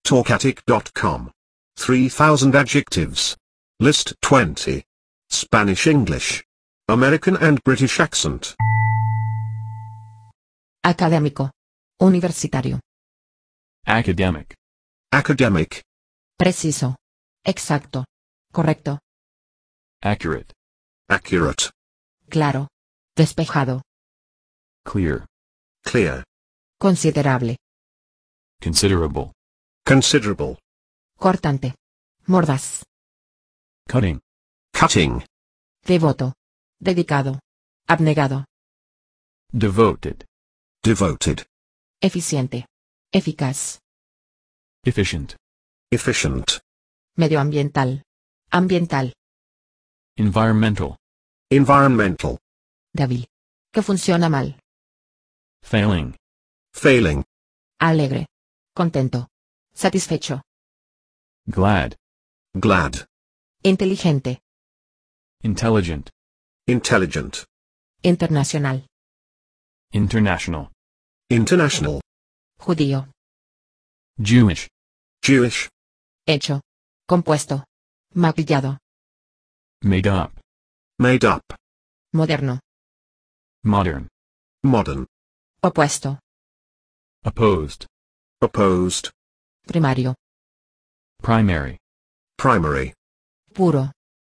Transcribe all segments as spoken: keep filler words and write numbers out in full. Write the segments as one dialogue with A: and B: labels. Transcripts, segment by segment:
A: talkatic dot com. three thousand adjectives. List twenty. Spanish English. American and British accent.
B: Académico. Universitario.
C: Academic.
A: Academic.
B: Preciso. Exacto. Correcto.
C: Accurate.
A: Accurate.
B: Claro. Despejado.
C: Clear.
A: Clear.
B: Considerable.
C: Considerable.
A: Considerable.
B: Cortante. Mordaz.
C: Cutting.
A: Cutting.
B: Devoto. Dedicado. Abnegado.
C: Devoted.
A: Devoted.
B: Eficiente. Eficaz.
C: Efficient.
A: Efficient.
B: Medioambiental. Ambiental.
C: Environmental.
A: Environmental.
B: Débil. Que funciona mal.
C: Failing.
A: Failing.
B: Alegre. Contento. Satisfecho.
C: Glad.
A: Glad.
B: Inteligente.
C: Intelligent.
A: Intelligent.
B: Internacional.
C: International.
A: International.
B: Judío.
C: Jewish.
A: Jewish.
B: Hecho. Compuesto. Maquillado.
C: Made up.
A: Made up.
B: Moderno.
C: Modern.
A: Modern.
B: Opuesto.
C: Opposed.
A: Opposed.
B: Primario.
C: Primary.
A: Primary.
B: Puro.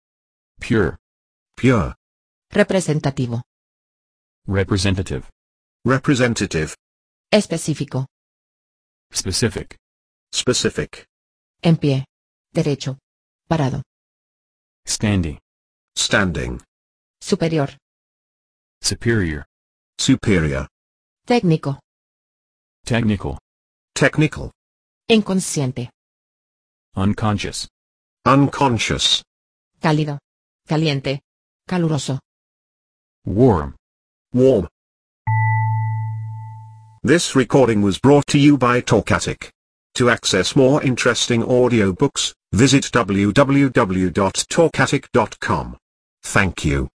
C: Pure.
A: Pure.
B: Representativo.
C: Representative.
A: Representative.
B: Específico.
C: Specific.
A: Specific.
B: En pie. Derecho. Parado.
C: Standing.
A: Standing.
B: Superior.
C: Superior.
A: Superior.
B: Técnico.
C: Technical.
A: Technical.
B: Inconsciente.
C: Unconscious.
A: Unconscious.
B: Cálido. Caliente. Caluroso.
C: Warm.
A: Warm. This recording was brought to you by Talkatic. To access more interesting audiobooks, visit w w w dot talkatic dot com. Thank you.